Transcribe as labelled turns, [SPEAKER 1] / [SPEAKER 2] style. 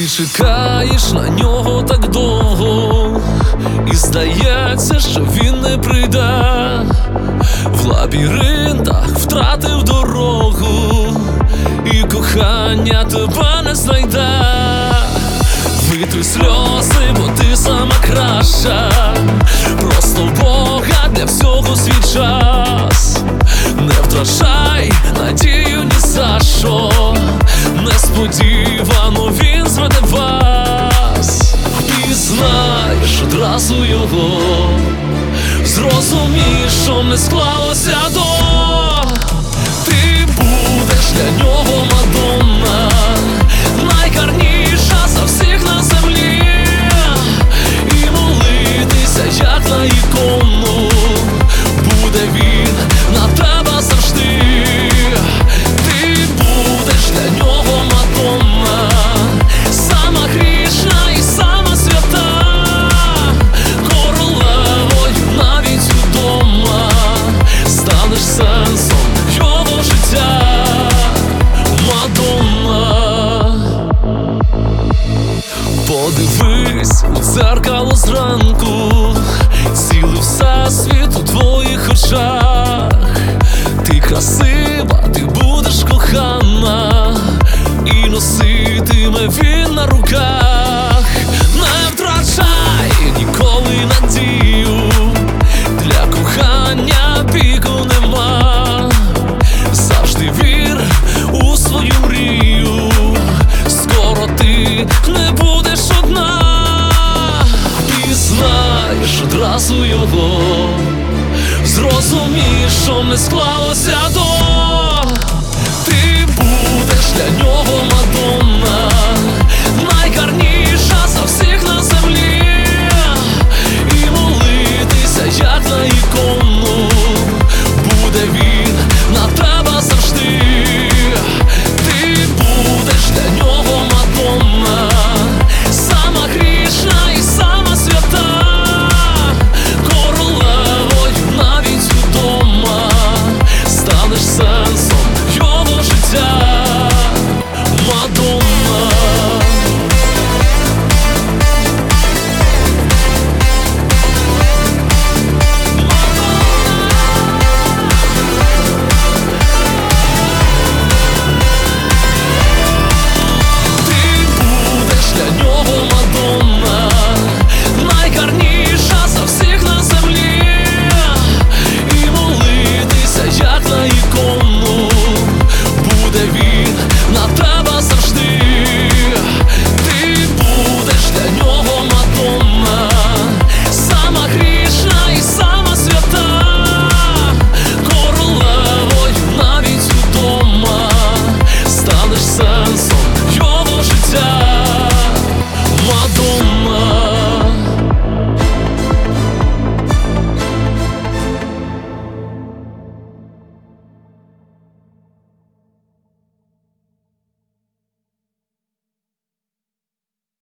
[SPEAKER 1] чекаєш на нього так довго, і здається, що він не прийде. В лабіринтах втратив дорогу, і кохання тебе не знайде. Витри сльози, бо ти сама краща. Просто в Бога для всього свій час. Не втрачай надію ні за що. Несподівано він зведе вас. Пізнаєш одразу його, зрозумієш, що не склалося до. Ти будеш для нього Мадонна, найгарніша за всіх на землі. І молитися, як на ікону, буде він на тебе завжди. Ти будеш для нього Мадонна, сама грішна і сама свята, королевою навіть удома, станеш сенсом його життя. Мадонна, подивись у дзеркало зранку, цілий всесвіт у твоїх очах. Ти красива, ти будеш кохана, і носитиме він на руках. Не втрачай ніколи надію, для кохання піку нема. Завжди вір у свою мрію, скоро ти не будеш одна. Пізнаєш одразу його, зрозумієш, що не склалося до. Ти будеш для нього